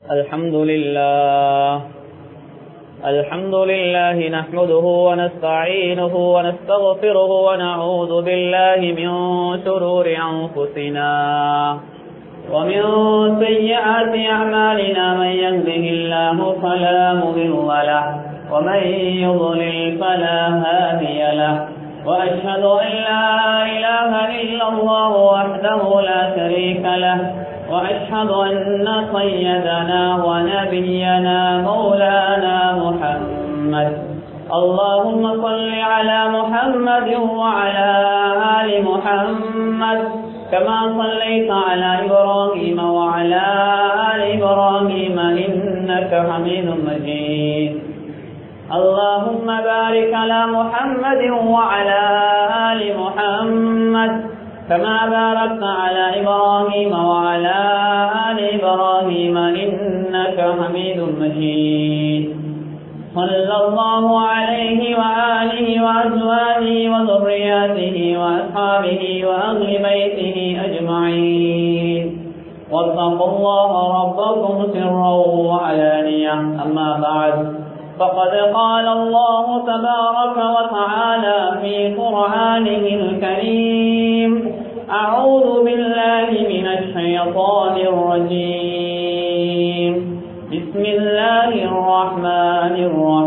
الحمد لله نحمده ونستعينه ونستغفره ونعوذ بالله من شرور أنفسنا ومن سيئات أعمالنا من يهده الله فلا مضل له ومن يضلل فلا هادي له وأشهد أن لا إله إلا الله وحده لا شريك له وأشهد أن سيدنا ونبينا مولانا محمد اللهم صل على محمد وعلى آل محمد كما صليت على إبراهيم وعلى آل إبراهيم إنك حميد مجيد اللهم بارك على محمد وعلى آل محمد كما باركت على إبراهيم وعلى آل إبراهيم إنك حميد مجيد صلى الله عليه وآله وأزواجه وذرياته وأصحابه وأهل بيته أجمعين واتقوا الله ربكم سرا وعلانية أما بعد فقد قال الله تبارك وتعالى في قرآنه الكريم أعوذ بالله من الشيطان الرجيم بسم الله الرحمن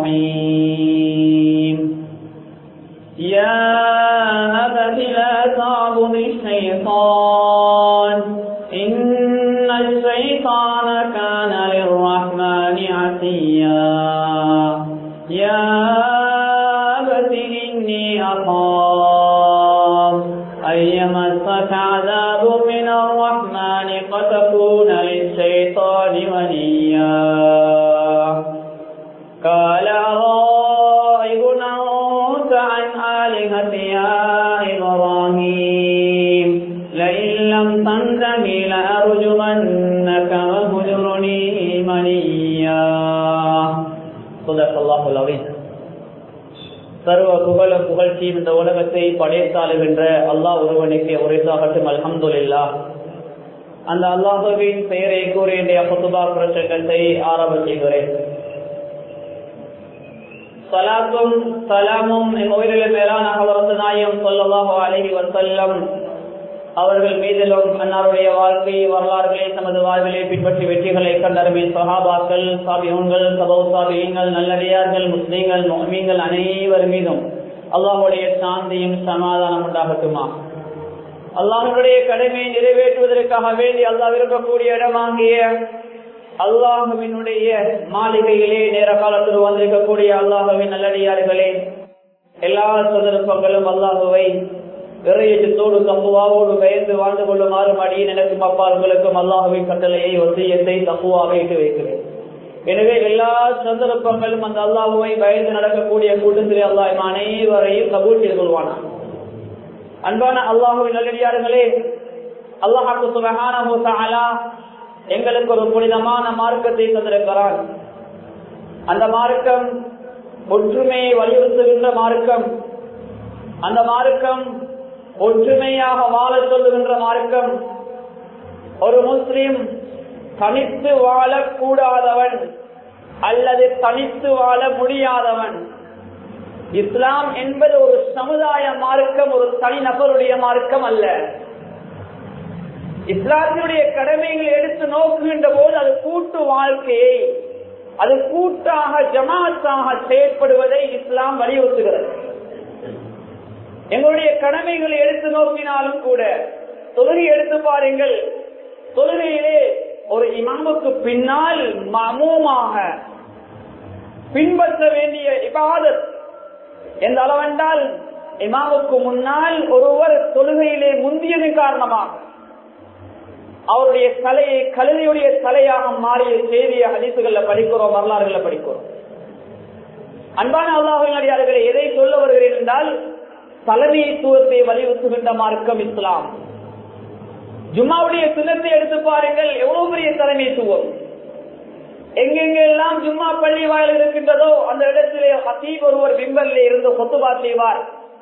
الرحيم يا أبت لا تعبد الشيطان إن الشيطان كان للرحمن عصيا يا أبت إني أخاف أن يمسك عذاب من الرحمن فتكون للشيطان وليا قال أراغب أنت عن آلهتي يا إبراهيم لئن لم تنته لأرجمنك واهجرني مليا صدق الله العظيم. சர்வ புகழ்ச்சியும் இந்த உலகத்தை படைத்தாளுகின்ற அல்லாஹ் ஒருவனுக்கு உரைத்தாகட்டும். அல்ஹம்துலில்லாஹ். அந்த அல்லாஹுவின் பெயரை கூறி இன்றைய குத்துபா பிரசங்கத்தை ஆரம்ப செய்கிறேன். ஸலாத்தும் ஸலாமும் உயிரிழந்த மேலான ஹஜ்ரத் நாயகம் ஸல்லல்லாஹு அலைஹி வஸல்லம் அவர்கள் மீதிலும் அன்னாருடைய வாழ்க்கை வரலாறுகளை தமது வாழ்விலே பின்பற்றி வெற்றிகளை கண்டருமே சஹாபாக்கள், சாபிஊன்கள், தபவு சாபிஈன்கள், நல்லடியார்கள், முஸ்லிம்கள், முஃமின்கள் அனைவர் மீதும் அல்லாஹ்வுடைய சாந்தியும் சமாதானம் உண்டாகட்டுமா. அல்லாஹ்வுடைய கடமையை நிறைவேற்றுவதற்காக வேண்டி அல்லாஹ் விரும்பக்கூடிய இடமாகிய அல்லாஹ்வினுடைய மாளிகையிலே நேர காலத்தில் வந்திருக்கக்கூடிய அல்லாஹ்வின் நல்லடியார்களே, எல்லா சந்தர்ப்பங்களும் அல்லாஹ்வை இறையச்சத்தோடு தக்குவாவோடு பயந்து வாழ்ந்து கொள்ளுமாறு அடியேன் எனக்கும் அப்பார்களுக்கும் அல்லாஹ்வின் கட்டளையை வசியத்தை தக்குவாக இட்டு வைக்கிறேன். எனவே எல்லா சந்தர்ப்பங்களும் அந்த அல்லாஹ்வை பயந்து நடக்கக்கூடிய கூட்டத்திலே அல்லாஹ் அனைவரையும் கபூல் செய்து கொள்வானான். அன்பான அல்லாஹ்வின் நல்லடியார்களே, அல்லாஹ் சுப்ஹானஹு வ தஆலா எங்களுக்கு ஒரு புனிதமான மார்க்கத்தை தந்திருக்கிறான். அந்த மார்க்கம் ஒற்றுமையை வலியுறுத்துகின்ற மார்க்கம். அந்த மார்க்கம் ஒற்றுமையாக வாழ சொல்லுகின்ற மார்க்கம். ஒரு முஸ்லிம் தனித்து வாழக்கூடாதவன் அல்லது தனித்து வாழ முடியாதவன். இஸ்லாம் என்பது ஒரு சமுதாய மார்க்கம், ஒரு தனிநபருடைய மார்க்கம் அல்ல. இஸ்லாத்தினுடைய கடமைகளை எடுத்து நோக்குகின்ற போது அது கூட்டு வாழ்க்கையை, அது கூட்டாக ஜமாத்தாக செயற்படுவதை இஸ்லாம் வலியுறுத்துகிறது. எங்களுடைய கடமைகளை எடுத்து நோக்கினாலும் கூட தொழுகை எடுத்து பாருங்கள். தொழுகையிலே ஒரு இமாமுக்கு பின்னால் மஅமூமாக பின்பற்ற வேண்டிய இபாதத் எந்த அளவென்றால், இமாமுக்கு முன்னால் ஒருவர் தொழுகையிலே முந்தியதன் காரணமாக அவருடைய தலையை கழுதையுடைய தலையாக மாறிய செய்திய ஹதீசுகள்ல படிக்கிறோம், வரலாறுகளை படிக்கிறோம். அன்பான அல்லாஹ்வின் அடியார்களே, எதை சொல்ல வருகிறேன் என்றால், தலைமைத்துவத்தை வலியுறுத்துகின்ற மார்க்கம் இஸ்லாம். ஜும்மாவுடைய சுன்னத்தை எடுத்து பாருங்கள், எவ்வளவு பெரிய தலைமைத்துவம். எங்கெங்கெல்லாம் ஜும்மா பள்ளி வாயில் இருக்கின்றதோ அந்த இடத்திலே ஹதீப் ஒருவர் மிம்பரிலே இருந்து குத்துபா செய்வார்.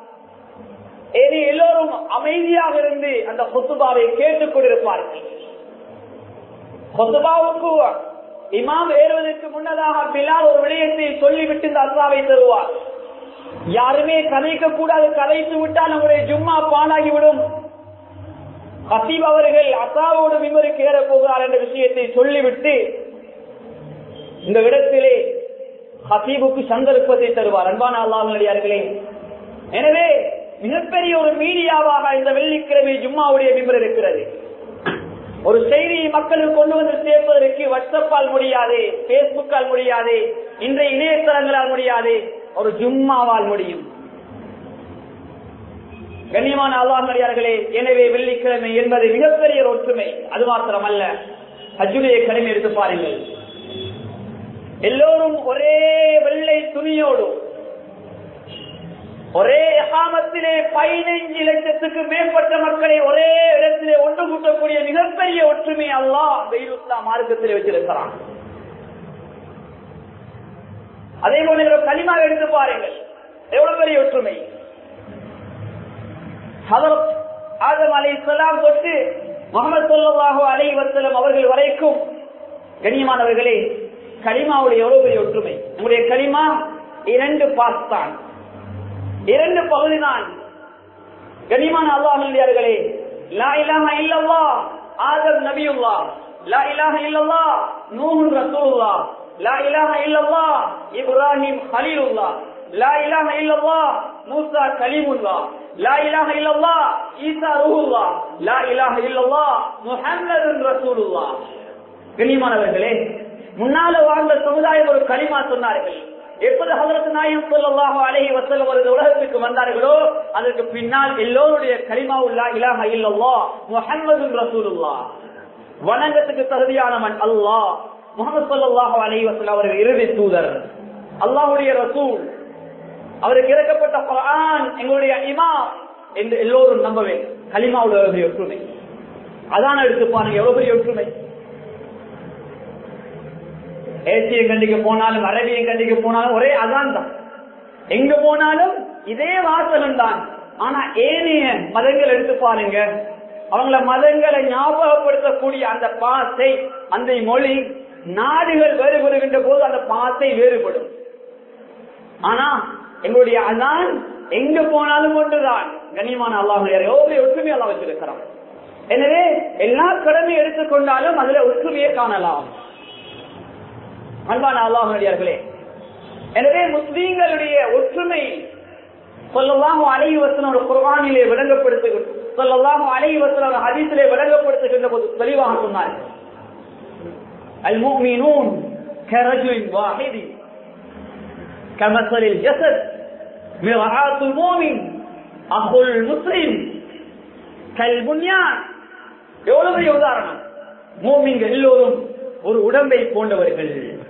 எல்லோரும் அமைதியாக இருந்து அந்த குத்துபாவை கேட்டுக் கொண்டிருப்பார்கள். குத்துபாவுக்கு இமாம் ஏறுவதற்கு முன்னதாக பிலால் ஒரு விடயத்தை சொல்லிவிட்டு இந்த அஸ்ஸாவை தருவார். யாருமே கதைக்க கூடாது, கதைத்து விட்டால் நம்முடைய ஜும்மா பாழாகிவிடும். ஹத்தீப் அவர்கள் அஸ்ஸாவோடு மிம்பருக்கு ஏற போகிறார் என்ற விஷயத்தை சொல்லிவிட்டு இந்த இடத்திலே ஹத்தீபுக்கு சந்தர்ப்பத்தை தருவார். அன்பான அல்லாஹ்வினடியார்களே, எனவே மிகப்பெரிய ஒரு மீடியாவாக இந்த வெள்ளிக்கிழமை ஜும்மாவுடைய மிம்பர் இருக்கிறது. ஒரு செய்தியை மக்களுக்கு கொண்டு வந்து சேர்ப்பதற்கு வாட்ஸ்அப்பால் முடியாது, பேஸ்புக்கால் முடியாது, இன்றைய இணையதளங்களால் முடியாது, ஒரு ஜும்மாவால் முடியும். கண்ணியமான அல்லாஹ்வினடியார்களே, எனவே வெள்ளிக்கிழமை என்பது மிகப்பெரிய ஒரு ஒற்றுமை. அது மாத்திரமல்ல, ஹஜ்ஜுடைய கடமை எடுத்து பாருங்கள். எல்லோரும் ஒரே வெள்ளை துணியோடு ஒரே இஹாமத்திலே 15 லட்சத்துக்கு மேற்பட்ட மக்களை ஒரே இடத்திலே ஒன்று கூட்டக்கூடிய மிகப்பெரிய ஒற்றுமை அல்லாஹ் தீனுல்லா மார்க்கத்திலே வச்சிருக்கிறான். அதே போல கலிமா எடுத்து பாருங்கள், எவ்வளவு பெரிய ஒற்றுமை. ஹஜ்ரத் ஆதம் அலைஹிஸ்ஸலாம் தொட்டு முஹம்மது ஸல்லல்லாஹு அலைஹி வஸல்லம் அவர்கள் வரைக்கும் கண்ணியமானவர்களே, கலிமாவுடைய எவ்வளவு பெரிய ஒற்றுமை. நம்முடைய கலிமா 2 பார்ட் தான், 2 பகுதி தான். கண்ணியமான அல்லாஹ்வினடியார்களே, லா இலாஹா இல்லல்லாஹ் ஆதம் நபியுல்லாஹ், லா இலாஹா இல்லல்லாஹ் நூஹ் ரசூலுல்லாஹ், லா இலாஹா இல்லல்லாஹ் இப்ராஹிம் கலீலுல்லாஹ், லா இலாஹா இல்லல்லாஹ் மூசா கலீமுல்லாஹ், லா இலாஹா இல்லல்லாஹ் ஈசா ரூஹுல்லாஹ், லா இலாஹா இல்லல்லாஹ் முஹம்மதுர் ரசூலுல்லாஹ். கண்ணியமானவர்களே, முன்னால வாழ்ந்த சமுதாயம் ஒரு கலிமா சொன்னார்கள். எப்போது ஹஜ்ரத் நாயகம் ஸல்லல்லாஹு அலைஹி வஸல்லம் அவர்கள் உலகத்துக்கு வந்தார்களோ அதற்கு பின்னால் எல்லோருடைய கலிமாவு லா இலாஹா இல்லல்லாஹ் முஹம்மதுர் ரசூலுல்லாஹ். வணங்கத்துக்கு தகுதியானவன் அல்லாஹ், முஹம்மது ஸல்லல்லாஹு அலைஹி வஸல்லம் அவர்கள் இறுதி தூதர், அல்லாஹ்வுடைய ரசூல், அவருக்கு இறக்கப்பட்ட குர்ஆன் எங்களுடைய இமாம் என்று எல்லோரும் நம்ப வேண்டும். கலிமாவுடைய ஒற்றுமை. அதான் எடுத்து பாருங்க, எவ்வளவு பெரிய ஒற்றுமை. ஏசிய கண்டிக்கு போனாலும் அரபிய கண்டிக்கு போனாலும் ஒரே அதான் தான், எங்க போனாலும் இதே வாசகம் தான். ஆனா ஏனைய மதங்கள் எடுத்து பாருங்க, அவங்கள மதங்களை ஞாபகப்படுத்தக்கூடிய அந்த பாசை, அந்த மொழி, நாடுகள் வேறுபடுகின்ற போது அந்த பாசை வேறுபடும். ஆனா எங்களுடைய அதான் எங்க போனாலும் ஒன்றுதான். கண்ணியமான அல்லாஹ்வுடைய ஒற்றுமை அல்லாஹ் வச்சிருக்கிறான். எனவே எல்லா கடமையும் எடுத்துக்கொண்டாலும் அதுல ஒற்றுமையை காணலாம். அன்பான அல்லாஹ்வினடியார்களே, எனவே முஸ்லிம்களுடைய ஒற்றுமை ஸல்லல்லாஹு அலைஹி வஸல்லம் குர்ஆனிலே விளங்கப்படுத்துகிறது, ஸல்லல்லாஹு அலைஹி வஸல்லம் ஹதீஸிலே விளங்கப்படுத்துகின்ற போது தெளிவாக சொன்னார்கள், அல் முஃமினூன் கரஜுலின் வாஹிதி கமஸலில் ஜஸத் மிர்ஆத்துல் முஃமின் அஹுல் முஸ்லிம் கல் புன்யான். எவ்வளவு பெரிய உதாரணம். முஃமின்கள் எல்லோரும் ஒரு உடம்பை போன்றவர்கள்.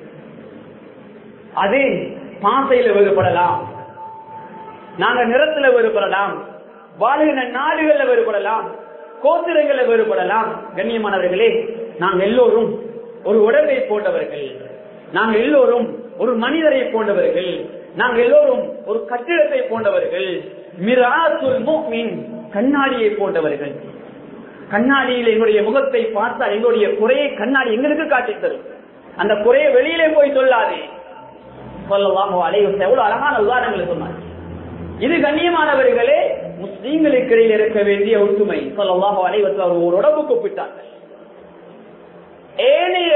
அது பாசையில வேறுபடலாம், நாங்க நிறத்துல வேறுபடலாம், வாழ்கிற நாடுகள்ல வேறுபடலாம், கோத்திரங்கள்ல வேறுபடலாம். கண்ணியமானவர்களே, நாங்கள் எல்லோரும் ஒரு உடம்பை போன்றவர்கள், நாங்கள் எல்லோரும் ஒரு மனிதரை போன்றவர்கள், நாங்கள் எல்லோரும் ஒரு கட்டிடத்தை போன்றவர்கள். மிர்ஆத்துல் முஃமின், கண்ணாடியை போன்றவர்கள். கண்ணாடியில் எங்களுடைய முகத்தை பார்த்தால் எங்களுடைய குறையை கண்ணாடி எங்களுக்கு காட்டித் தரும். அந்த குறையை வெளியிலே போய் சொல்லாதே. ஸல்லல்லாஹு அலைஹி வஸல்லம் எவ்வளவு அழகான உதாரணங்களை சொன்னார். இது கண்ணியமானவர்களே முஸ்லிம்களுக்கு இடையில் இருக்க வேண்டிய ஒற்றுமை. ஸல்லல்லாஹு அலைஹி வஸல்லம் ஒரு உடம்புக்கு ஒப்பிட்டார்கள். ஏனைய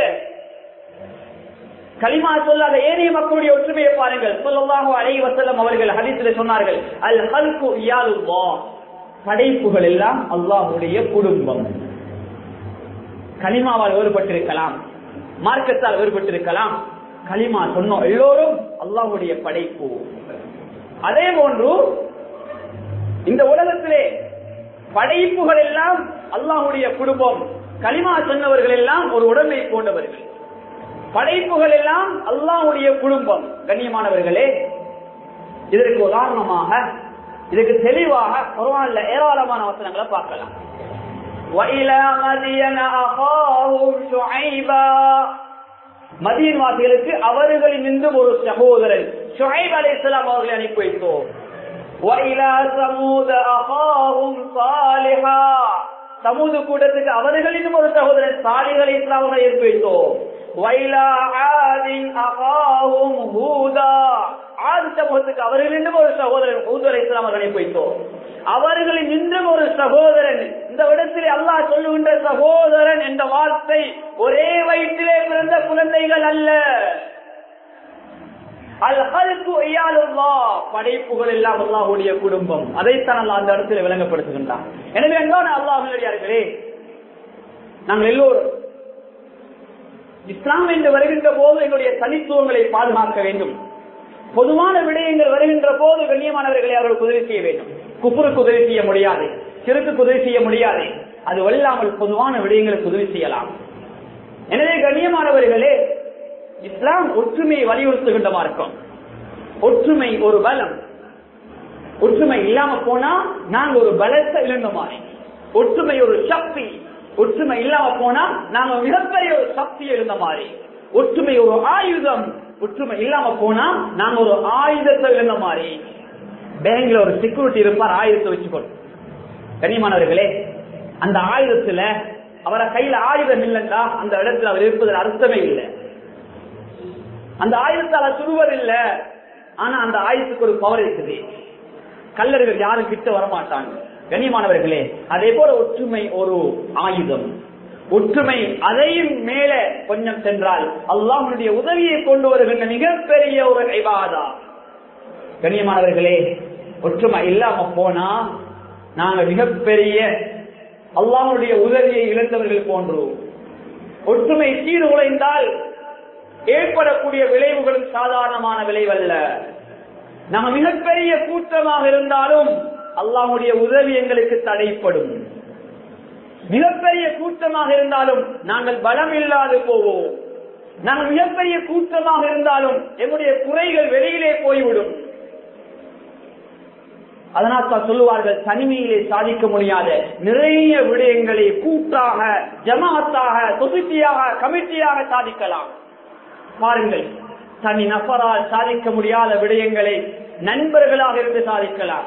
கலிமா சொல்லாத ஏனைய மக்களுடைய ஒற்றுமையை பாருங்கள். ஸல்லல்லாஹு அலைஹி வஸல்லம் அவர்கள் ஹதீஸிலே சொன்னார்கள், அல் ஹல்கு இயாலுல்லாஹ், படைப்புகள் எல்லாம் அல்லாஹ்வுடைய குடும்பம். கலிமாவால் வேறுபட்டிருக்கலாம், மார்க்கத்தால் வேறுபட்டிருக்கலாம், கலிமா சொன்னோம் எல்லோரும் அல்லாஹ்வுடைய படைப்பு. அதே போன்று இந்த உலகத்திலே படைப்புகள் எல்லாம் அல்லாஹ்வுடைய குடும்பம். கலிமா சொன்னவர்கள் எல்லாம் ஒரு உடம்பை போன்றவர்கள். படைப்புகள் எல்லாம் அல்லாஹ்வுடைய குடும்பம். கண்ணியமானவர்களே, இதற்கு உதாரணமாக, இதுக்கு தெளிவாக குர்ஆன்ல ஏராளமான வசனங்களை பார்க்கலாம். وَإِلَى مَدْيَنَ أَخَاهُمْ شُعَيْبًا, மதீன் வாசிகளுக்கு அவர்களிலிருந்து ஒரு சகோதரன் ஷுஐப் அலைஹிஸ்ஸலாம் அவர்களை அனுப்பி வைத்தோம். وَإِلَى ثَمُودَ أَخَاهُمْ صَالِحًا, சமூது கூட்டத்துக்கு அவர்களிலும் ஒரு சகோதரன் சாலிஹ் அலைஹிஸ்ஸலாம் அவர்களை அனுப்பி வைத்தோம். வைலா ஆதின் அகாஹும் ஹூதா, ஆதி சமூகத்துக்கு அவர்களின் ஒரு சகோதரன் ஹூத் அலைஹிஸ்ஸலாம் அவர்களை போய்த்தோம். அவர்களின் இன்றும் ஒரு சகோதரன். இந்த இடத்திலே அல்லாஹ் சொல்லுகின்ற சகோதரன் என்ற வார்த்தை ஒரே வயிற்றிலே பிறந்த குழந்தைகள் அல்ல. படைப்புகள் எல்லாம் அல்லாஹ்வுடைய குடும்பம். அதைத்தான் அல்லாஹ் அந்த இடத்துல விளங்கப்படுத்துகின்றான். எனவே அன்பான அல்லாஹ்வினர்களே, நாங்கள் எல்லோரும் இஸ்லாம் என்று வருகின்ற போது எங்களுடைய தனித்துவங்களை பாதுகாக்க வேண்டும். பொதுவான விடயங்கள் வருகின்ற போது கண்ணியமானவர்களை அவர்கள் உதவி செய்ய வேண்டும். குஃப்ருக்கு உதவி செய்ய முடியாது, ஷிர்க்குக்கு உதவி செய்ய முடியாது. அது வல்லாமல் பொதுவான விடயங்களுக்கு உதவி செய்யலாம். எனவே கண்ணியமானவர்களே, இஸ்லாம் ஒற்றுமையை வலியுறுத்துகின்ற மார்க்கம். ஒற்றுமை ஒரு பலம். ஒற்றுமை இல்லாம போனா நாங்க ஒரு பலத்தை இழந்த மாதிரி. ஒற்றுமை ஒரு சக்தி. ஒற்றுமை இல்லாம போனா நாங்க மிகப்பெரிய ஒரு சக்தியை இழந்த மாதிரி. ஒற்றுமை ஒரு ஆயுதம். ஒற்றுமை இல்லாம போனா நாங்க ஒரு ஆயுதத்தை இழந்த மாதிரி. பேங்க்ல ஒரு செக்யூரிட்டி இருப்பார், ஆயுதத்தை வச்சுக்கொண்டு. கண்ணியமானவர்களே, அந்த ஆயுதத்துல அவரை கையில ஆயுதம் இல்லைன்னா அந்த இடத்துல அவர் இருப்பதில் அர்த்தமே இல்லை. அந்த ஆயுதத்தால சுடுவதில்லை, ஆனா அந்த ஆயுதத்துக்கு ஒரு பவர் இருக்குது. கல்லர்கள் யாரும் கிட்ட வரமாட்டாங்க. கண்ணியமானவர்களே, அதே போல ஒற்றுமை ஒரு ஆயுதம். ஒற்றுமை அதையும் மேல கொஞ்சம் சென்றால் அல்லாஹ்வுடைய உதவியை கொண்டு வருகின்ற மிகப்பெரிய ஒரு இபாதா. கண்ணியமானவர்களே, ஒற்றுமை இல்லாம போனா நாங்க மிகப்பெரிய அல்லாஹ்வுடைய உதவியை இழந்தவர்கள் போன்றோம். ஒற்றுமை சீர்குலைந்தால் ஏற்படக்கூடிய விளைவுகளும் சாதாரணமான விளைவல்ல. நம்ம மிகப்பெரிய கூட்டமாக இருந்தாலும் அல்லாஹ்வுடைய உதவி எங்களுக்கு தடைப்படும். மிகப்பெரிய கூட்டமாக இருந்தாலும் நாங்கள் பலம் இல்லாது போவோம். நாங்கள் மிகப்பெரிய கூட்டமாக இருந்தாலும் எங்களுடைய குறைகள் வெளியிலே போய்விடும். அதனால் தான் சொல்லுவார்கள், தனிமையிலே சாதிக்க முடியாத நிறைய விடயங்களை கூட்டாக, ஜமாத்தாக, சொசைட்டியாக, கமிட்டியாக சாதிக்கலாம். பாருங்கள், தனி நபரால் சாதிக்க முடியாத விடயங்களை நண்பர்களாக இருந்து சாதிக்கலாம்.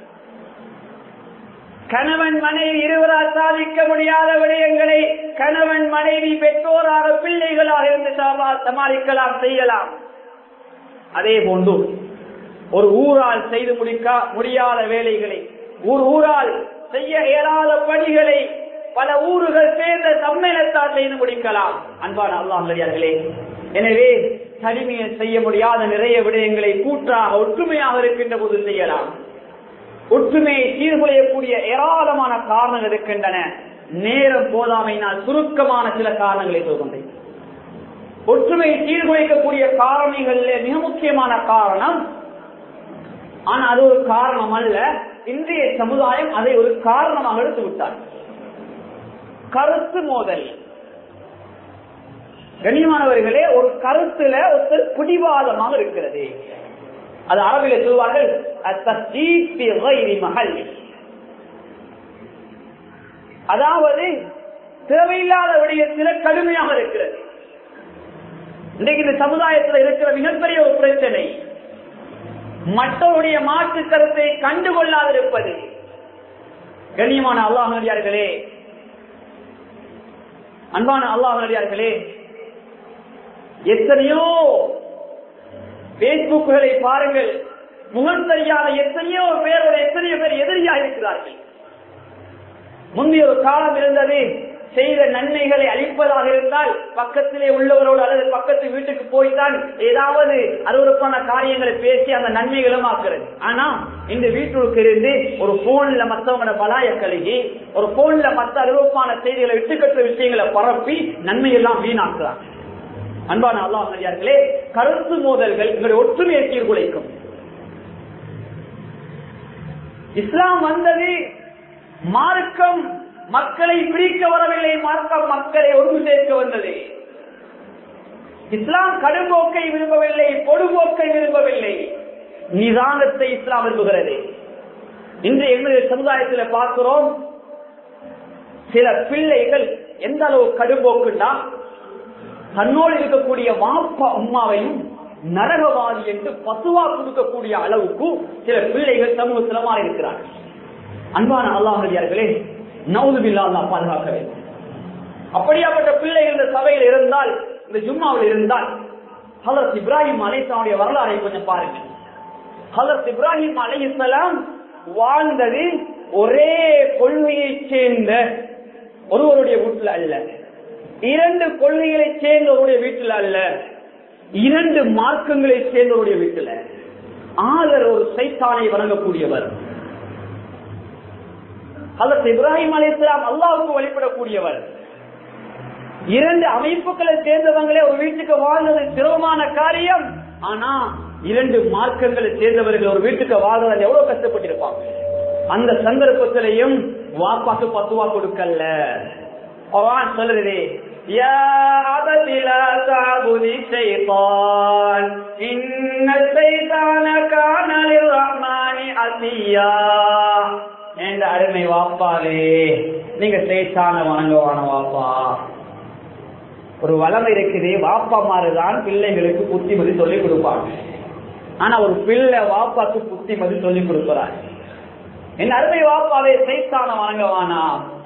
கணவன் மனைவி இருவரால் சாதிக்க முடியாத விடயங்களை கணவன் மனைவி பெற்றோராக பிள்ளைகளாக இருந்து சமாளிக்கலாம், செய்யலாம். அதே போன்று ஒரு ஊரால் செய்து முடியாத வேலைகளை, ஊரால் செய்ய இயலாத பணிகளை பல ஊர்கள் சேர்ந்த சம்மேளத்தால் செய்து முடிக்கலாம். அன்பான அல்லாஹ்வினர்களே, எனவே தனிமையில் செய்ய முடியாத நிறைய விடயங்களை கூட்டாக ஒற்றுமையாக இருக்கின்ற போது செய்யலாம். ஒற்றுமையை சீர்குலையக்கூடிய ஏராளமான காரணங்கள் இருக்கின்றன. நேரம் போதாமையினால் சுருக்கமான சில காரணங்களை சொல்கின்றேன். ஒற்றுமையை சீர்குலைக்கக்கூடிய காரணங்களிலே மிக முக்கியமான காரணம், ஆனா அது ஒரு காரணம் அல்ல, இன்றைய சமுதாயம் அதை ஒரு காரணமாக எடுத்துவிட்டார், கருத்து மோதல். கண்ணியமானவர்களே, ஒரு கருத்துல ஒருத்தர் பிடிவாதமாக இருக்கிறது. அது அரபிலே சொல்வார்கள், அதாவது தேவையில்லாத விடயத்தில் கடுமையாக இருக்கிறது. இன்றைக்கு இந்த சமுதாயத்தில் இருக்கிற மிகப்பெரிய ஒரு பிரச்சனை மற்றவருடைய மாற்று கருத்தை கண்டுகொள்ளாதிருப்பது. கண்ணியமான அல்லாஹ்வினர்களே, அன்பான அல்லாஹ்வினர்களே, எத்தனையோ பேஸ்புக்குகளை பாருங்கள், முகம் தெரியாத எத்தனையோ பேர் எதிரியாக இருக்கிறார்கள். முந்தைய ஒரு காலம் இருந்தது, செய்த நன்மைகளை அளிப்பதாக இருந்தால் பக்கத்திலே உள்ளவரோடு அல்லது பக்கத்து வீட்டுக்கு போய்தான் ஏதாவது அருவருப்பான காரியங்களை பேசி அந்த நன்மைகளும் ஆக்குறது. ஆனா இந்த வீட்டுக்கு இருந்து ஒரு போன்ல மற்றவங்களோட பலாய கழுகி, ஒரு போன்ல மற்ற அருவருப்பான செய்திகளை விட்டுக்கற்ற விஷயங்களை பரப்பி நன்மை எல்லாம் வீணாக்குறாங்க. அன்பான அல்லாஹ்வினர்களே, கருத்து மோதல்கள் எங்களுடைய ஒற்றுமையை சீர்குலைக்கும். இஸ்லாம் வந்தது, மார்க்கம் மக்களை பிரிக்க வரவில்லை, மார்க்கம் மக்களை ஒன்று சேர்க்க வந்தது. இஸ்லாம் கடும்போக்கை விரும்பவில்லை, பொடுபோக்கை விரும்பவில்லை, நிதானத்தை இஸ்லாம் விரும்புகிறது. இன்று எங்களுடைய சமுதாயத்தில் பார்க்கிறோம், சில பிள்ளைகள் எந்த அளவு கடும்போக்குண்டா, தன்னோடு இருக்கக்கூடிய வாப்பா அம்மாவையும் நரகவாதி என்று பசுவா கொடுக்கக்கூடிய அளவுக்கு சில பிள்ளைகள் சமூகத்தில் மாறி இருக்கிறார்கள். அன்பான அல்லாஹ்வினர்களே, நவுது பில்லாஹ், அல்லாஹ் பாதுகாக்க வேண்டும். அப்படியாப்பட்ட பிள்ளைகள் இந்த சபையில் இருந்தால் இந்த ஜும்மாவில் இருந்தால் ஹஜ்ரத் இப்ராஹிம் அலைஹிஸ்ஸலாமுடைய வரலாறை கொஞ்சம் பாருங்க. ஹஜ்ரத் இப்ராஹிம் அலைஹிஸ்ஸலாம் வாழ்ந்தது ஒரே கொள்கையை சேர்ந்த ஒருவருடைய வீட்டில் அல்ல, இரண்டு கொள்கைகளை சேர்ந்தவருடைய வீட்டில் அல்ல, இரண்டு மார்க்கங்களை சேர்ந்தவருடைய வீட்டில். ஆதர் ஒரு சைத்தானை வணங்கக்கூடியவர். ஹஜ்ரத் இப்ராஹிம் அலைஹிஸ்ஸலாம் அல்லாஹ்வுக்கு வழிபடக்கூடியவர். இரண்டு அமைப்புகளை சேர்ந்தவங்களே ஒரு வீட்டுக்கு வாழ்ந்தது சிரமமான காரியம். ஆனா இரண்டு மார்க்கங்களை சேர்ந்தவர்கள் ஒரு வீட்டுக்கு வாழ்ந்தது எவ்வளவு கஷ்டப்பட்டிருப்பாங்க. அந்த சந்தர்ப்பத்திலையும் வாப்பாக்கு பத்துவா கொடுக்கல. குர்ஆன் சொல்லுது, யா அபதி லா தஅபுதி ஷைத்தான் இன்னல் ஷைத்தான கான லிர்ரஹ்மானி அஸியா. என்ற அருமை வாப்பாவே, நீங்க ஷைத்தானை வணங்குவான வாப்பா. ஒரு வளமை இருக்குது, வாப்பா மாறுதான் பிள்ளைகளுக்கு புத்திமதி சொல்லிக் கொடுப்பாங்க. ஆனா ஒரு பிள்ளை வாப்பாக்கு புத்திமதி சொல்லிக் கொடுக்கிறார். என் அருமை வாப்பாவே, சைத்தான வணங்கவானா.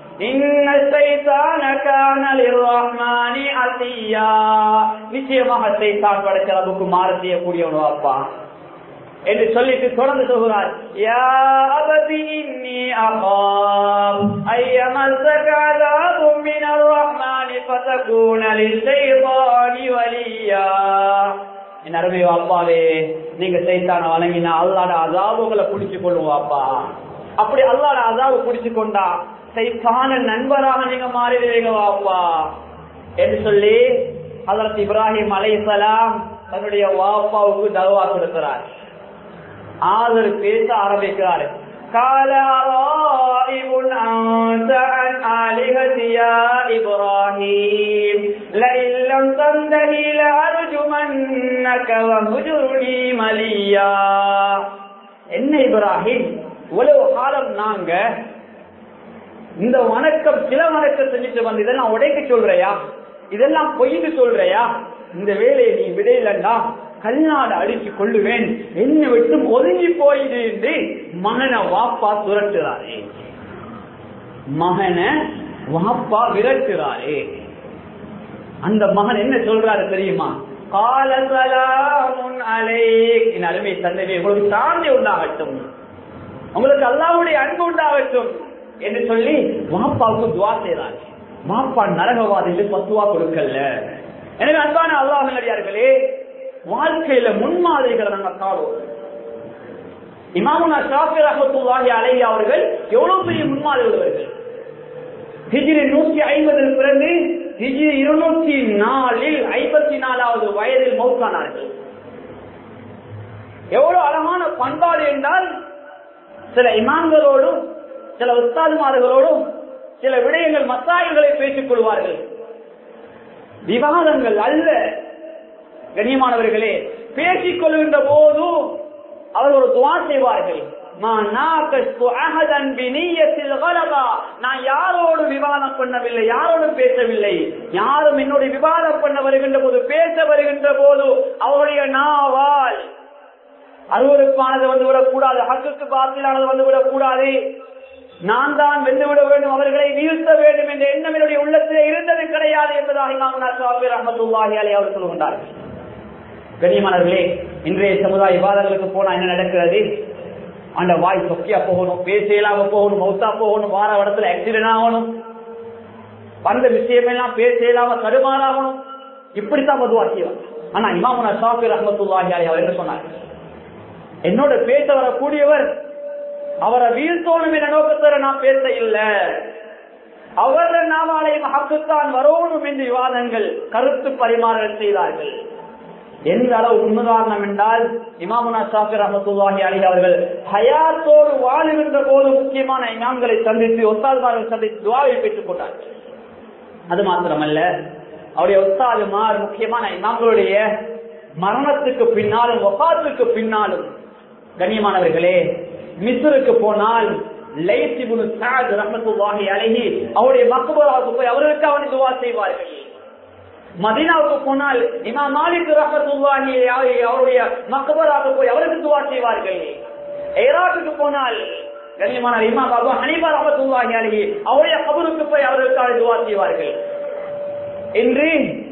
நிச்சயமாக சைத்தான் படைச்ச அளவுக்கு மாறு செய்யக்கூடிய ஒரு வாப்பா என்று சொல்லிட்டு தொடர்ந்து சொல்கிறார், யா அபதி இன்னி அகாம் ஐயமஸ்ஸக அஸாபும் மினர் ரஹ்மானி ஃபதகூன லிஷைத்தானி வலியா. என் அருமை வாப்பாவே, நீங்க சைத்தானை வணங்கினா அல்லாஹ்வுடைய அஸாபு உங்களை பிடிச்சு கொள்ளும் வாப்பா. அப்படி அல்லாஹ்வுடைய அஸாபு பிடிச்சு கொண்டா சைத்தான நண்பராக நீங்க மாறிடுவீங்க வாப்பா என்று சொல்லி ஹஜ்ரத் இப்ராஹிம் அலைஹிஸ்ஸலாம் தன்னுடைய வாப்பாவுக்கு தஅவா கொடுக்கிறார். ஆதர் பேச ஆரம்பிக்கிறார். قال راغب أنت عن آلهتي يا إبراهيم لئن لم تنتهي لأرجمنك وهجرني مليا. என்ன இப்ராஹிம், இவ்வளவு காலம் நாங்க இந்த வணக்கம் சில வணக்கம் செஞ்சுட்டு வந்து இதெல்லாம் உடைக்க சொல்றையா, இதெல்லாம் பொய்ன்னு சொல்றையா, இந்த வேலையை நீ விடையிலண்டா கல்நாடு அடிச்சு கொள்ளுவேன், என்ன விட்டு ஒதுங்கி போயிடு என்று மகனை வாப்பா துரட்டுறாரே. மகனை வாப்பா விரட்டுறாரே. அந்த மகன் என்ன சொல்றாரு தெரியுமா? கால சலாமுன் அலைக். என் அருமை தந்தையே, உங்களுக்கு சாந்தி உண்டாகட்டும், உங்களுக்கு அல்லாஹ்வுடைய அன்பு உண்டாகட்டும் என்று சொல்லி வாப்பாவுக்கு துவா செய்றாரு. வாப்பா நரகவாதிக்கு பத்துவா கொடுக்கல. எனவே அன்பான அல்லாஹ் நல்லடியார்களே, வாழ்க்கையில முன்மாதிரிகளை நம்ம காணோம். இமாமுனா ஷாஃபி ரஹ்மத்துல்லாஹி அலைஹி அவர்கள் எவ்வளவு பெரிய முன்மாதிரி உள்ளவர்கள். ஹிஜ்ரி 150 பிறகு ஹிஜ்ரி 204 54வது வயதில் மௌத்தானார்கள். எவ்வளவு அழகான பண்பாடு என்றால், சில இமாம்களோடும் சில உஸ்தாதுமார்களோடும் சில விடயங்கள் மசாயில்களை பேசிக் கொள்வார்கள். விவாதங்கள் அல்ல. கண்ணியமானவர்களே, பேசிக் கொள்கின்ற போது அவர் ஒரு துஆ செய்வார்கள். நான் யாரோடு விவாதம் பண்ணவில்லை, யாரோடும் பேசவில்லை. யாரும் என்னுடைய விவாதம் பண்ண வருகின்ற போது, பேச வருகின்ற போது அவருடைய நாவால் அருவருப்பானது வந்துவிடக் கூடாது, ஹக்குக்கு பாத்திலானது வந்துவிடக் கூடாது, நான் தான் வென்றுவிட வேண்டும், அவர்களை வீழ்த்த வேண்டும் என்ற எண்ணம் என்னுடைய உள்ளத்திலே இருந்தது கிடையாது என்பதாக இமாம் ஷாஃபி ரஹ்மத்துல்லாஹி அலைஹி அவர்கள் சொல்கின்றார்கள். கண்ணியமானவர்களே, இன்றைய சமுதாய விவாதங்களுக்கு போனா என்ன நடக்கிறது? அந்த வாய் சொக்கியா போகணும், பேச இல்லாம போகணும், மௌத்தா போகணும், வார இடத்துல ஆக்சிடென்ட் ஆகணும், வந்த விஷயமெல்லாம் பேச இல்லாம தடுமாறாகணும், இப்படித்தான் மதுவா செய்வாங்க. ஆனா இமாமுனா ஷாஃபி ரஹ்மத்துல்லாஹி அலைஹி அவர் என்ன சொன்னார்? என்னோட பேச வரக்கூடியவர் அவரை வீழ்த்தோணும் என்ற நோக்கத்தோட நான் பேச இல்லை, அவர்கள் நாமாலையும் ஹக்குத்தான் வரணும் என்று விவாதங்கள் கருத்து பரிமாறல் செய்தார்கள். எந்த அளவு முன்னுதாரணம் என்றால், இமாமுனா ஷாஃபி ரஹ்மத்துல்லாஹி அலைஹி அவர்கள் ஹயாத்தோடு வாழுகின்ற போது முக்கியமான இமாம்களை சந்தித்து, உஸ்தாதுமார்களை சந்தித்து துஆவை பெற்றுக் கொண்டார்கள். அது மாத்திரமல்ல, அவருடைய உஸ்தாதுமார் முக்கியமான இமாம்களுடைய மரணத்துக்கு பின்னாலும் வஃபாத்துக்கு பின்னாலும், கண்ணியமானவர்களே, மிஸ்ருக்கு போனால் லைத் இப்னு சஅத் ரஹ்மத்துல்லாஹி அலைஹி அவருடைய மக்பராவுக்கு போய் அவர்களுக்கு துஆ செய்வார்கள். மதீனாவுக்கு போனால் இமாம் மாலிக் ரஹ்மத்துல்லாஹி அலைஹி அவருடைய மக்பராவுக்கு போய் அவருக்கு துஆ செய்வார்கள். ஈராக்குக்கு போனால் கண்ணியமான இமாம் அபூ ஹனீஃபா ரஹ்மத்துல்லாஹி அலைஹி அவருடைய கபருக்கு போய் அவர்களுக்கு துஆ செய்வார்கள். இன்று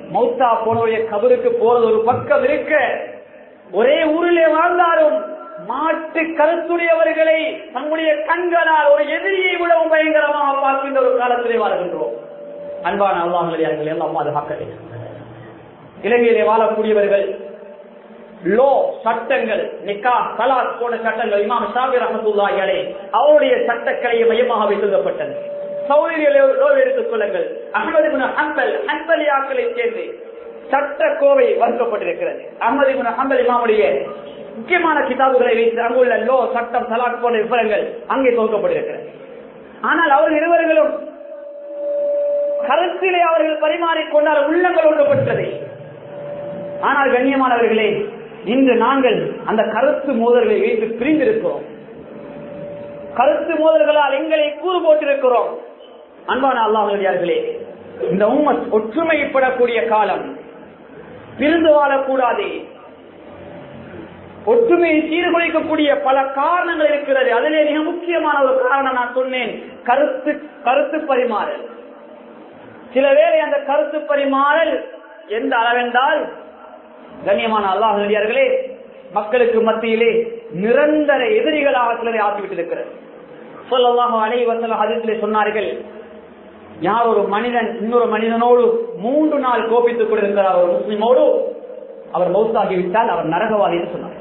மௌத்தா போனவருடைய கபருக்கு போறது ஒரு பக்கம் இருக்க, ஒரே ஊரிலே வாழ்ந்தாலும் மாட்டு கருத்துடையவர்களை நம்முடைய கண்களால் ஒரு எதிரியை விடவும் பயங்கரமாக பார்க்கின்ற ஒரு காலத்திலே வாழ்கின்றோம். அன்பான அல்லாஹ்விலே எல்லாம் பாதுகாக்க. இலங்கையிலே வாழக்கூடியவர்கள் லோ சட்டங்கள், நிக்கா தலாக் போன்ற சட்டங்கள் இமாம் ஷாஃபி ரஹ்மத்துல்லாஹி அலைஹி அவருடைய சட்டக்கலையை மையமாக வைக்கப்பட்டது. சௌரியிலே எடுத்துக் கொள்ளுங்கள், அஹ்மது இப்னு ஹம்பல் ஹன்பலியாக்களை சேர்ந்து சட்ட கோவை வகுக்கப்பட்டிருக்கிறது. அஹ்மது இப்னு ஹம்பல் இமாமுடைய முக்கியமான கிதாபுகளை வைத்து அங்குள்ள லோ சட்டம் தலாக் போன்ற விவரங்கள் அங்கே தொகுக்கப்பட்டிருக்கிறது. ஆனால் அவர்கள் இருவர்களும் கருத்திலே அவர்கள் பரிமாறிக்கொண்டால் உள்ளங்கள் ஒன்றுபட்டது. ஆனால் கண்ணியமானவர்களே, இன்று நாங்கள் அந்த கருத்து மோதல்களை வைத்து பிரிந்திருக்கிறோம். கருத்து மோதல்களால் எங்களை கூறு போட்டிருக்கிறோம். அன்பான அல்லாஹ்விலே, இந்த உம்மத் ஒற்றுமைப்படக்கூடிய காலம், பிரிந்து வாழக்கூடாது. ஒற்றுமையை சீர்குலைக்கக்கூடிய பல காரணங்கள் இருக்கிறது. அதிலே மிக முக்கியமான ஒரு காரணம் நான் சொன்னேன், கருத்து பரிமாறல். சில வேளை அந்த கருத்து பரிமாறல் எந்த அளவென்றால், கண்ணியமான அல்லாஹ்விலே, மக்களுக்கு மத்தியிலே நிரந்தர எதிரிகளாக சிலரை ஆக்கிவிட்டிருக்கிறது. ஸல்லல்லாஹு அலைஹி வஸல்லம் ஹதீஸிலே சொன்னார்கள், யார் ஒரு மனிதன் இன்னொரு மனிதனோடு 3 நாள் கோபித்துக் கொண்டிருக்கிறார், ஒரு முஸ்லிமோடு, அவர் மௌத்தாகிவிட்டால் அவர் நரகவாதி என்று சொன்னார்.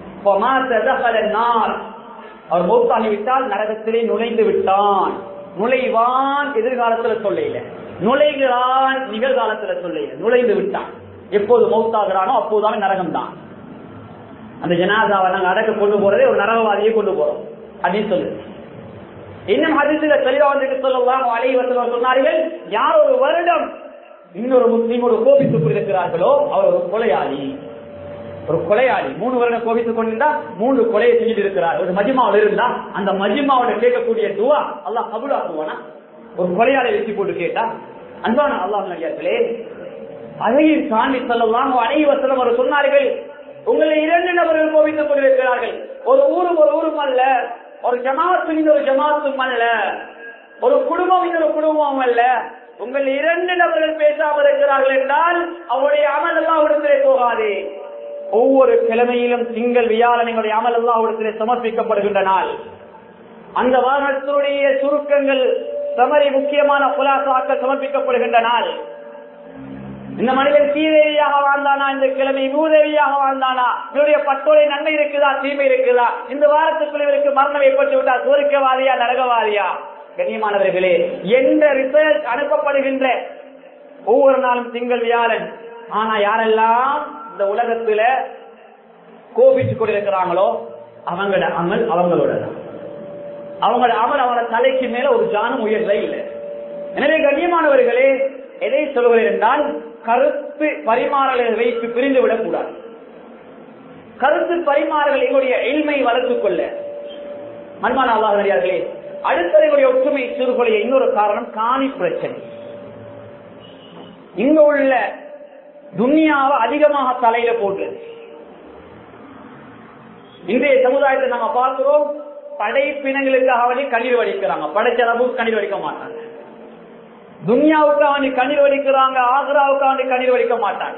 அவர் மௌத்தாகிவிட்டால் நரகத்திலே நுழைந்து விட்டான். நுழைவான் எதிர்காலத்தில் சொல்ல, நுழைகிறான் நிகழ்காலத்தில் சொல்ல, நுழைந்து விட்டான். எப்போது மௌத்தாகிறானோ அப்போதுதான் நரகம் தான். அந்த ஜனாதாவை நாங்கள் அடக்க கொண்டு போறதே ஒரு நரகவாதியை கொண்டு போறோம் அப்படின்னு சொல்லு. இன்னும் ஹதீஸில தெளிவாக ஸல்லல்லாஹு அலைஹி வஸல்லம் சொன்னார்கள், யார் ஒரு வருடம் இன்னொரு முஸ்லிமோடு கோபித்துக் கொண்டிருக்கிறார்களோ அவர் ஒரு கொலையாளி. ஒரு கொலையாளி 3 வருடம் கோபித்துக் கொண்டிருந்தா 3 கொலையை செஞ்சுட்டு இருக்கிறார். ஒரு மஜ்மாவில் இருந்தா அந்த மஜ்மாவோட கேட்கக்கூடிய துவா அல்லாஹ் கபூலாக்குவானா? ஒரு கொலையாளி வெற்றி போட்டு கேட்டா? அன்பான அல்லாஹ்விலே, அதையும் தாண்டி ஸல்லல்லாஹு அலைஹி வஸல்லம் அவர் சொன்னார்கள், உங்களை 2 நபர்கள் கோபித்துக் கொண்டிருக்கிறார்கள். ஒரு ஊரும் அல்ல, ஒரு ஜமாத்து இன்னொரு ஜமாத்தும் அல்ல, ஒரு குடும்பம் இன்னொரு குடும்பம் அல்ல. உங்கள் 2 நபர்கள் பேசாமல் இருக்கிறார்கள் என்றால் அவருடைய அமல் அல்லாஹ்விடத்திலே போகாது. ஒவ்வொரு கிழமையிலும் திங்கள் வியாழன் எங்களுடைய அமல் அல்லாஹ்விடத்திலே சமர்ப்பிக்கப்படுகின்ற நாள். அந்த வாரத்தினுடைய சுருக்கங்கள், சமரி, முக்கியமான குலாசாக்கள் சமர்ப்பிக்கப்படுகின்ற நாள். இந்த மனிதன் தீதேவியாக வாழ்ந்தானா, இந்த கிழமை மூதேவியாக வாழ்ந்தானா, இவருடைய பட்டோலை நன்மை இருக்குதா தீமை இருக்குதா, இந்த வாரத்துக்குள் இவருக்கு மரணம் ஏற்பட்டு விட்டா சுவர்க்கவாதியா நரகவாதியா? கண்ணியமானவர்களே, எந்த ரிசல்ட் அனுப்பப்படுகின்ற ஒவ்வொரு நாளும் திங்கள் வியாழன். ஆனா யாரெல்லாம் இந்த உலகத்துல கோபித்துக் கொண்டிருக்கிறாங்களோ அவங்களோட அமல் அவங்களோட தான். அவங்களோட அமல் அவங்களோட தலைக்கு மேல ஒரு ஜானம் உயர்வே இல்லை. எனவே கண்ணியமானவர்களே, எதை சொல்கிறேன் என்றால், கருத்து பரிமாறலை வைத்து பிரிந்து விடக் கூடாது. கருத்து பரிமாறல் எங்களுடைய இல்மை வளர்த்துக் கொள்ள. அன்பான அல்லாஹ்விலே, அடுத்தவர்களுடைய ஒற்றுமை சீர்குலைய இன்னொரு காரணம் காணி பிரச்சனை. இங்க உள்ள துன்யாவை அதிகமாக தலையில போட்டு இன்றைய சமுதாயத்தை நாங்க பார்க்கிறோம். படைப்பினங்களுக்காக கண்ணீர் வடிக்கிறாங்க, படைச்ச அளவுக்கு கண்ணீர் வடிக்க மாட்டாங்க. துன்யாவுக்காக கண்ணீர் வடிக்கிறாங்க, ஆக்ராவுக்காக கண்ணீர் வடிக்க மாட்டாங்க.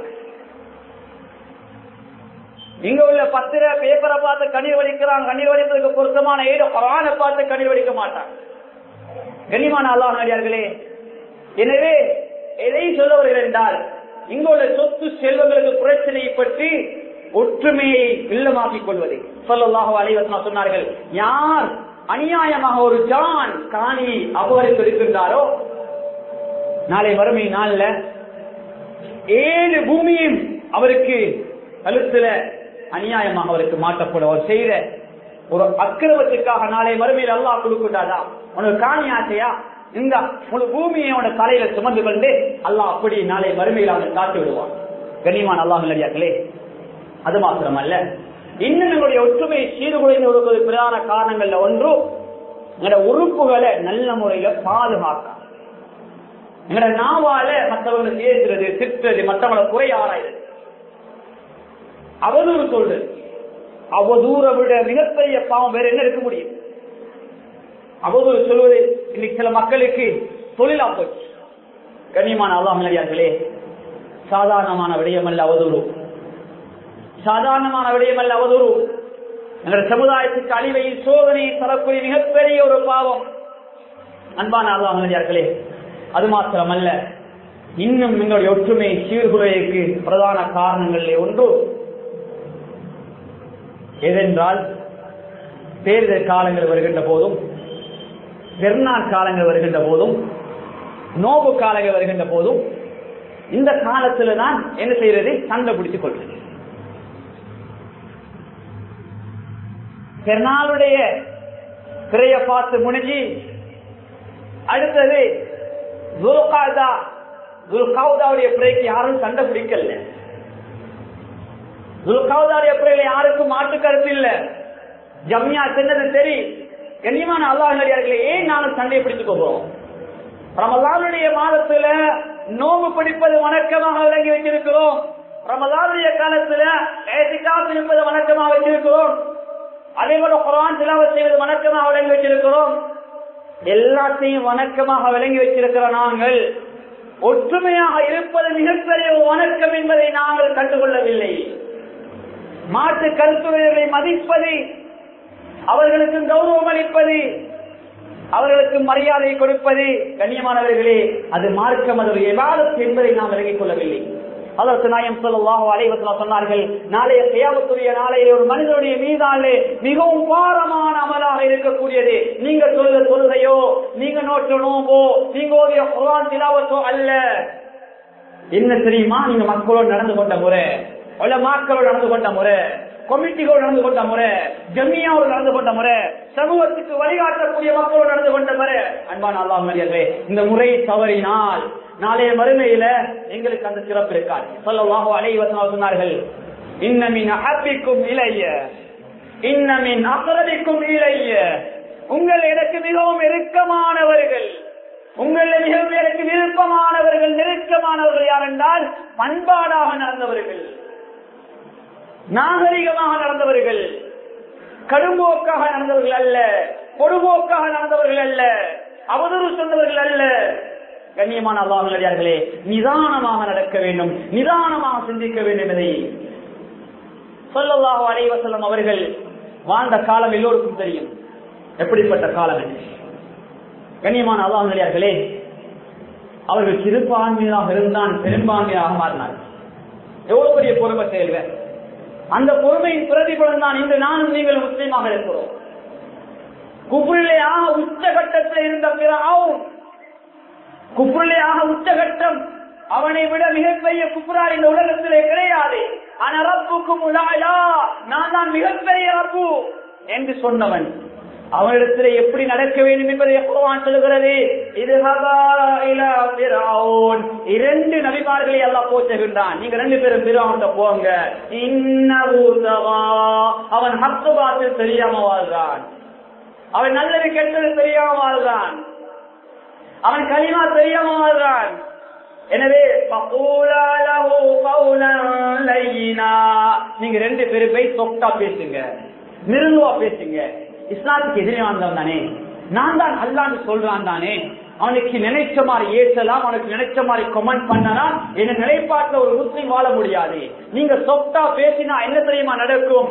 இங்க உள்ள பத்திர பேப்பரை பார்த்து கண்ணீர் வடிக்கிறாங்க, கண்ணீர் வடிப்பதற்கு பொருத்தமான ஏதோ குர்ஆனை பார்த்து கண்ணீர் வடிக்க மாட்டாங்க. கண்ணியமான அல்லாஹ்விலே, எனவே எதை சொல்ல வருகிறேன் என்றால், இங்க உள்ள சொத்து செல்வங்களுக்கு பிரச்சனையை பற்றி ஒற்றுமையை இல்லமாக்கிக் கொள்வது. ஸல்லல்லாஹு அலைஹி வஸல்லம் சொன்னார்கள், யார் அநியாயமாக ஒரு ஜான் காணி அபகரித்து இருக்கின்றாரோ நாளை வறுமை நாள்ல 7 பூமியும் அவருக்கு கழுத்துல அநியாயமாக அவருக்கு மாற்றப்படும். அவர் செய்த ஒரு அக்கிரமத்துக்காக நாளை மறுமையில் அல்லாஹ் கொடுக்கின்றாரா? உனக்கு காணி ஆசையா? இந்த முழு பூமியை அவனோட தலையில சுமந்து கொண்டு அல்லாஹ் அப்படி நாளை மறுமையில் அவனை காட்டி விடுவான். கண்ணியமான அல்லாஹ்விலே, அது மாத்திரமல்ல, இன்னும் நம்முடைய ஒற்றுமையை சீர்குலைந்து கொடுப்பது பிரதான காரணங்கள்ல ஒன்று, எங்களோட உறுப்புகளை நல்ல முறையில பாதுகாக்க. எங்களோட நாவால மற்றவங்களை பேசுறது, திட்டுறது, மற்றவங்களை குறை ஆராய்றது, அவதூறு சொல்றது. அவதூரை விட மிகப்பெரிய பாவம் வேற என்ன இருக்க முடியும்? அவதூறு சொல்வது இன்னைக்கு சில மக்களுக்கு தொழிலா போச்சு. கண்ணியமான அல்லாஹ்விலே, சாதாரணமான விடயமல்ல அவதூறு, சாதாரணமான விடயமல்ல அவதூறு. எங்கள் சமுதாயத்துக்கு அழிவையில் சோதனையை தரக்கூடிய மிகப்பெரிய ஒரு பாவம். அன்பான அல்லாஹ்வினர்களே, அது மாத்திரமல்ல, இன்னும் எங்களுடைய ஒற்றுமை சீர்குலைக்கு பிரதான காரணங்களில் ஒன்று எதென்றால், தேர்தல் காலங்கள் வருகின்ற போதும், பெருநாள் காலங்கள் வருகின்ற போதும், நோபு காலங்கள் வருகின்ற போதும், இந்த காலத்துல தான் என்ன செய்யறது? சண்டை பிடித்துக் கொள்வது. பெருநாளுடைய பிறைய பார்த்து முடிஞ்சு அடுத்தது துல்கௌதாவுடைய பிறைக்கு யாரும் சண்டை பிடிக்கல. துல்கௌதாவுடைய பிறையில யாருக்கும் மாற்று கருத்து இல்ல. ஜம்யா சென்னது சரி. கண்ணியமான அல்லாஹ்வினர்களே, ஏன் நானும் சண்டையை பிடித்துக் போகிறோம்? ரமலானுடைய மாதத்துல நோம்பு பிடிப்பது வணக்கமாக விளங்கி வச்சிருக்கிறோம். ரமலானுடைய காலத்துல இஹ்திகாஃப் இருப்பது வணக்கமாக வச்சிருக்கிறோம். அதே போல குர்ஆன் திலாவத் செய்வது வணக்கமாக விளங்கி வச்சிருக்கிறோம். எல்லாத்தையும் வணக்கமாக விளங்கி வச்சிருக்கிற நாங்கள் ஒற்றுமையாக இருப்பது மிகப்பெரிய வணக்கம் என்பதை நாங்கள் கண்டுகொள்ளவில்லை. மாற்று கருத்துரைகளை மதிப்பது, அவர்களுக்கு கௌரவம் அளிப்பது, அவர்களுக்கு மரியாதை கொடுப்பது, கண்ணியமானவர்களே, அது மார்க்கம், அது ஒரு இபாதத் என்பதை நாம் விளங்கிக் கொள்ளவில்லை. ஹஜ்ரத் நாயகம் ஸல்லல்லாஹு அலைஹி வஸல்லம் சொன்னார்கள், நாளைய கியாமத்துடைய நாளையிலே ஒரு மனிதனுடைய மீதாலே மிகவும் பாரமான அமலாக இருக்கக்கூடியது நீங்க தொழுத தொழுகையோ, நீங்க நோற்ற நோம்போ, நீங்க ஓதிய குர்ஆன் திலாவத்தோ அல்ல. என்ன தெரியுமா? நீங்க மக்களோடு நடந்து கொண்ட முறை, உலமாக்களோடு நடந்து கொண்ட முறை, கமிட்டிகளோடு நடந்து கொண்ட முறை, ஜமியாவோடு நடந்து கொண்ட முறை, சமூகத்துக்கு வழிகாட்டக்கூடிய மக்களோடு நடந்து கொண்ட முறை. அன்பான அல்லாஹ்வினர்களே, இந்த முறை தவறினால் நாளைய மறுமையில எங்களுக்கு அந்த சிறப்பு இருக்காது. ஸல்லல்லாஹு அலைஹி வஸல்லம் சொன்னார்கள், இன்ன மின் அஹப்பிக்கும் இலைய இன்ன மின் அக்ரபிக்கும் இலைய, உங்கள் எனக்கு மிகவும் நெருக்கமானவர்கள், உங்கள் மிகவும் எனக்கு விருப்பமானவர்கள், நெருக்கமானவர்கள் யார் என்றால் பண்பாடாக நடந்தவர்கள், நாகரிகமாக நடந்தவர்கள், கடும்போக்காக நடந்தவர்கள் அல்ல, பொடுபோக்காக நடந்தவர்கள் அல்ல, அவதூறு சொன்னவர்கள் அல்ல. கண்ணியமான அல்லாஹ்வினர்களே, நிதானமாக நடக்க வேண்டும், நிதானமாக சிந்திக்க வேண்டும் என்பதை ஸல்லல்லாஹு அலைஹி வஸல்லம் அவர்கள் வாழ்ந்த காலம் எல்லோருக்கும் தெரியும். எப்படிப்பட்ட காலம்? கண்ணியமான அல்லாஹ்வினர்களே, அவர்கள் சிறுபான்மையாக இருந்தான் பெரும்பான்மையாக மாறினார். எவ்வளவு பெரிய பொறுமை செயல்வர்! அந்த பொறுமையின் பிரதிபலன் தான் இன்று நானும் நீங்கள் முஸ்லீமாக இருக்கிறோம். குஃப்ரிலேயாக உச்சகட்டத்தில் இருந்த ஃபிரௌன், குஃப்ரிலேயாக உச்சகட்டம், அவனை விட மிகப்பெரிய குஃப்ரார் இந்த உலகத்திலே கிடையாது. அன ரப்புக்கும் உலஅலா, நான் தான் மிகப்பெரிய ரப்பு என்று சொன்னவன், அவனிடத்திலே எப்படி நடக்க வேண்டும் என்பதை குர்ஆன் சொல்கிறது. இதுஹபா இலா ஃபிரௌன், இரண்டு நபிமார்களை அல்லாஹ் போற்றுகின்றான், நீங்க ரெண்டு பேரும் ஃபிரௌன்ட்ட போங்க. இன்னஹு தகா, அவன் ஹக் பாத்தில் தெரியாம வாழ்றான், அவன் நல்லது கெட்டது தெரியாம வாழ்றான், அவன் கலிமா தெரியாம வாழ்றான். எனவே நீங்க ரெண்டு பேரும் போய் சொத்தா பேசுங்க, மிருதுவா பேசுங்க. இஸ்லாத்துக்கு எதிரே வந்தவன் தானே, நான் தான் அல்லான்னு சொல்றான் தானே, அவனுக்கு நினைச்ச மாதிரி ஏற்றலாம், அவனுக்கு நினைச்ச மாதிரி கமெண்ட் பண்ணனா என்ன நிலைப்பாட்டில் ஒரு முஸ்லிம் வாழ முடியாது. நீங்க சொத்தா பேசினா என்ன தெரியுமா நடக்கும்?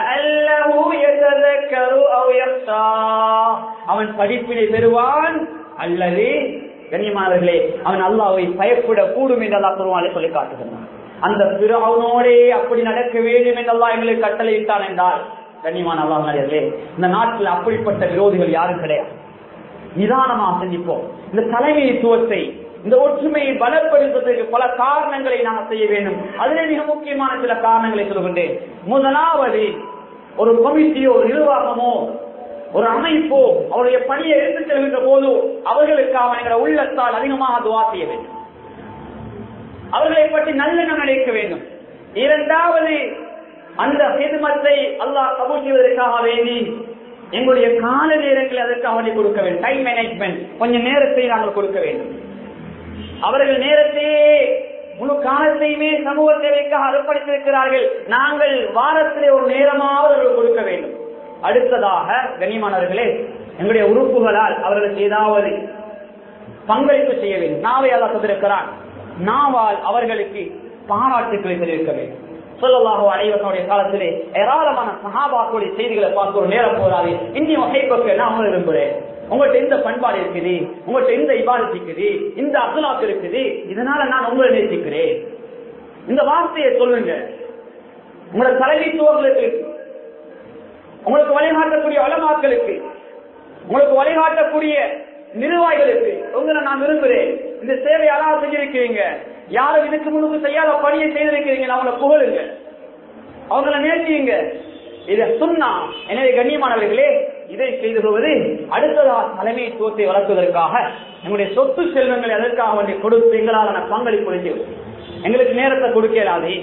அவன் படிப்பினை பெறுவான், அல்லது கண்ணியமானவர்களே அவன் அல்லாஹ்வை பயப்பட கூடும் என்று அல்லாஹ் குர்ஆனிலே சொல்லி காட்டுகிறான். அந்த ஃபிரௌனோடே அப்படி நடக்க வேண்டும் என்று அல்லாஹ் எங்களுக்கு கட்டளையிட்டான் என்றால், கண்ணியமான அல்லாஹ்வினர்களே, இந்த நாட்டில் அப்படிப்பட்ட விரோதிகள் யாரும் கிடையாது. நிதானமாக சிந்திப்போம். இந்த தலைமைத்துவத்தை, இந்த ஒற்றுமையை பலப்படுத்துவதற்கு பல காரணங்களை நாம் செய்ய வேண்டும். அதிலே மிக முக்கியமான சில காரணங்களை சொல்கின்றேன். முதலாவது, ஒரு கமிட்டியோ, ஒரு நிர்வாகமோ, ஒரு அமைப்போ அவருடைய பணியை எடுத்துச் செல்கின்ற போது அவர்களுக்காக எங்கள் உள்ளத்தால் அதிகமாக துஆ செய்ய வேண்டும், அவர்களை பற்றி நல்லெண்ணம் நினைக்க வேண்டும். இரண்டாவது, அந்த ஹித்மத்தை அல்லாஹ் கபூல் செய்வதற்காக வேண்டி எங்களுடைய கால நேரங்களை அதற்காக கொடுக்க வேண்டும். டைம் மேனேஜ்மெண்ட், கொஞ்சம் நேரத்தை நாங்கள் கொடுக்க வேண்டும். அவர்கள் நேரத்தையே முழு காலத்தையுமே சமூக சேவைக்காக அர்ப்பணித்திருக்கிறார்கள், நாங்கள் வாரத்திலே ஒரு நேரமாவது அவர்கள் கொடுக்க வேண்டும். அடுத்ததாக கண்ணியமானவர்களே, எங்களுடைய உறுப்புகளால் அவர்களுக்கு ஏதாவது பங்களிப்பு செய்ய வேண்டும். நாவை அல்லாஹ் சொல்லியிருக்கிறான், நாவால் அவர்களுக்கு பாராட்டுக்களை தெரிவிக்க வேண்டும். ஸல்லல்லாஹு அலைஹி வஸல்லம் காலத்திலே ஏராளமான சஹாபாக்களுடைய செய்திகளை பார்க்க ஒரு நேரம் போராது. இன்னும் வகைப்பட்டு நான் விரும்புகிறேன், உங்கள்கிட்ட இந்த பண்பாடு இருக்குது, உங்கள்கிட்ட இந்த இபாதத் இருக்குது, இந்த அக்லாக் இருக்குது, இதனால நான் உங்களை நேசிக்கிறேன். இந்த வார்த்தையை சொல்லுங்க. உங்களோட தலைமைத்துவங்களுக்கு, உங்களுக்கு வழிகாட்டக்கூடிய உலமாக்களுக்கு, உங்களுக்கு வழிகாட்டக்கூடிய நிர்வாகிகளுக்கு உங்களை நான் விரும்புகிறேன். இந்த சேவை அல்லாஹ் செஞ்சிருக்கிறீங்க, யாரும் இதுக்கு முன்பு செய்யாத பணியை செய்திருக்கிறீங்க, அவங்களை புகழுங்க, அவங்களை நேசியுங்க. இதை சொன்னா எனவே கண்ணியமானவர்களே, இதை செய்து கொள்வது அடுத்ததாக தலைமைத்துவத்தை வளர்ப்பதற்காக எங்களுடைய சொத்து செல்வங்களை அதற்காக வேண்டி கொடுத்து எங்களால் பங்களிப்பு எங்களுக்கு நேரத்தை கொடுக்கலாது.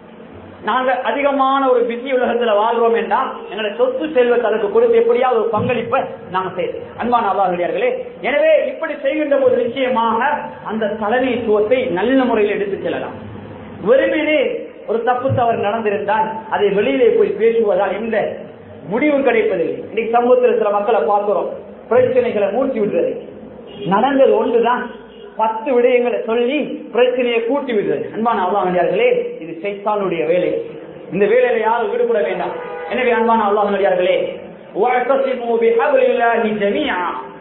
நாங்க அதிகமான ஒரு பிஸி உலகத்துல வாழ்றோம் என்றால் எங்களுடைய சொத்து செல்வத்தை அதற்கு கொடுத்து எப்படியாவது ஒரு பங்களிப்பை நாங்க செய்வோம். அன்பான அல்லாஹ்விடையார்களே, எனவே இப்படி செய்கின்ற போது நிச்சயமாக அந்த தலைமைத்துவத்தை நல்ல முறையில் எடுத்துச் செல்லலாம். வெறுமனே ஒரு தப்பு தவறு நடந்திருந்தால் அதை வெளியிலே போய் பேசுவதால் எந்த முடிவு கிடைப்பதில்லை. இன்னைக்கு சமூகத்தில் சில மக்களை பார்க்கிறோம், பிரச்சனைகளை மூட்டி விடுறது. நடந்தது ஒன்றுதான் 10 விடயங்களை சொல்லி பிரச்சனையை கூட்டி விடுறது. அன்பான அல்லாஹ்விடையார்களே, இது சைத்தானுடைய வேலை. இந்த வேலையில யாரும் ஈடுபட வேண்டாம். எனவே அன்பான அல்லாஹ்விடையார்களே, வஅதஸிமு பிஹப்லில்லாஹி ஜமீஆ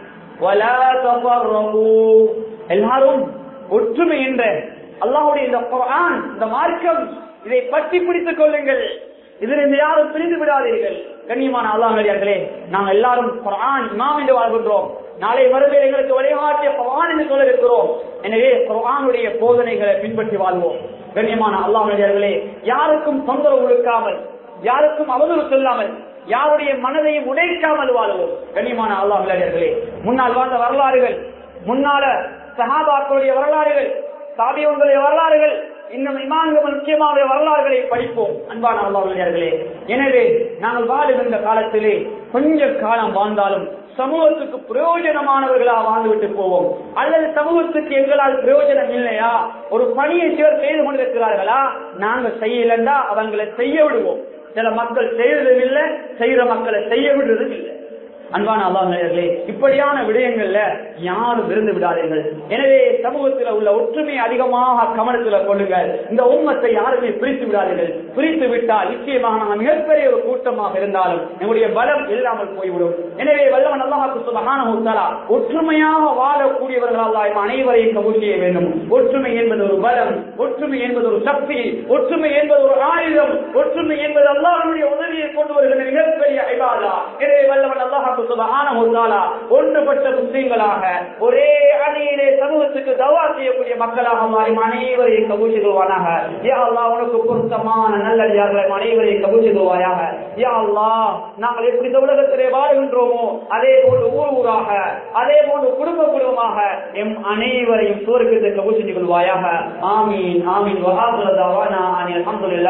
வலா தஃபர்ரகு, எல்லாரும் ஒற்றுமை என்ற அல்லாஹ்வுடைய இந்த குர்ஆன், இந்த மார்க்கம், இதை பற்றி பிடித்துக் கொள்ளுங்கள். இதிலிருந்து யாரும் பிரிந்து விடாதீர்கள். கண்ணியமான அல்லாஹ்விடையார்களே, நாங்கள் எல்லாரும் குர்ஆன் இமாம் என்று வாழ்கின்றோம். நாளை மறுமையில் எங்களுக்கு வழிகாட்டிய குர்ஆன் என்று சொல்ல இருக்கிறோம். எனவே குர்ஆனுடைய போதனைகளை பின்பற்றி வாழ்வோம். கண்ணியமான அல்லாஹ்விடையார்களே, யாருக்கும் தொந்தரவு கொடுக்காமல், யாருக்கும் அவதூறு சொல்லாமல், யாருடைய மனதையும் உடைக்காமல் வாழ்வோம். கண்ணியமான அல்லாஹ்விடையார்களே, முன்னால் வாழ்ந்த வரலாறுகள், முன்னால சஹாபாக்களுடைய வரலாறுகள், தாபியங்களுடைய வரலாறுகள், இன்னும் இமாம்கள் முக்கியமான வரலாறுகளை படிப்போம். அன்பான அல்லாஹ்விடையார்களே, எனவே நாங்கள் வாழுகின்ற காலத்திலே கொஞ்ச காலம் வாழ்ந்தாலும் சமூகத்துக்கு பிரயோஜனமானவர்களாக வாழ்ந்துவிட்டு போவோம். அல்லது சமூகத்துக்கு எங்களால் பிரயோஜனம் இல்லையா, ஒரு பணியை சிலர் செய்து கொண்டிருக்கிறார்களா, நாங்கள் செய்யலண்டா அவங்களை செய்ய விடுவோம். சில மக்கள் செய்யறதும் இல்லை, செய்யற மக்களை செய்ய விடுறதும் இல்லை. அன்பான அல்லாஹ்விடையார்களே, இப்படியான விடயங்கள்ல யாரும் விருந்து விடாதீர்கள். எனவே சமூகத்தில் உள்ள ஒற்றுமை அதிகமாக கவனத்தில் கொள்ளுங்கள். இந்த உம்மத்தை யாருமே பிரித்து விடாதீர்கள். பிரித்து விட்டால் நிச்சயமாக நாங்கள் மிகப்பெரிய ஒரு கூட்டமாக இருந்தாலும் நம்முடைய பலம் இல்லாமல் போய்விடும். எனவே வல்லவன் அல்லாஹ் சுப்ஹானஹு வ தஆலா ஒற்றுமையாக வாழக்கூடியவர்களால் அனைவரையும் கபூல் செய்ய வேண்டும். ஒற்றுமை என்பது ஒரு பலம், ஒற்றுமை என்பது ஒரு சக்தி, ஒற்றுமை என்பது ஒரு ஆயுதம், ஒற்றுமை என்பது அல்லாஹ்வுடைய உதவியை கொண்டு வருகிற மிகப்பெரிய இபாதா. எனவே வல்லவன் அல்லாஹ் சுப்ஹானஹு வ தஆலா ஒன்றுபட்ட முஸ்லிம்களாக ஒரே அணியிலே சமூகத்துக்கு தவா செய்யக்கூடிய மக்களாக மாறி அனைவரையும் கபூல் செய்வானாக. யா அல்லாஹ், உனக்கு பொருத்தமான நல்லடியார்களை அனைவரையும் கபூல் செய்வாயாக. யா அல்லாஹ், நாங்கள் எப்படி இந்த உலகத்திலே வாழ்கின்றோமோ அதே போன்று ஊர் ஊராக, அதே போன்று குடும்ப குடும்பமாக எம் அனைவரையும் சுவர்க்கத்தை கபூல் செய்து கொள்வாயாக. ஆமீன் ஆமீன். வஆகிரு தஅவானா அனில் ஹம்துலில்லாஹ்.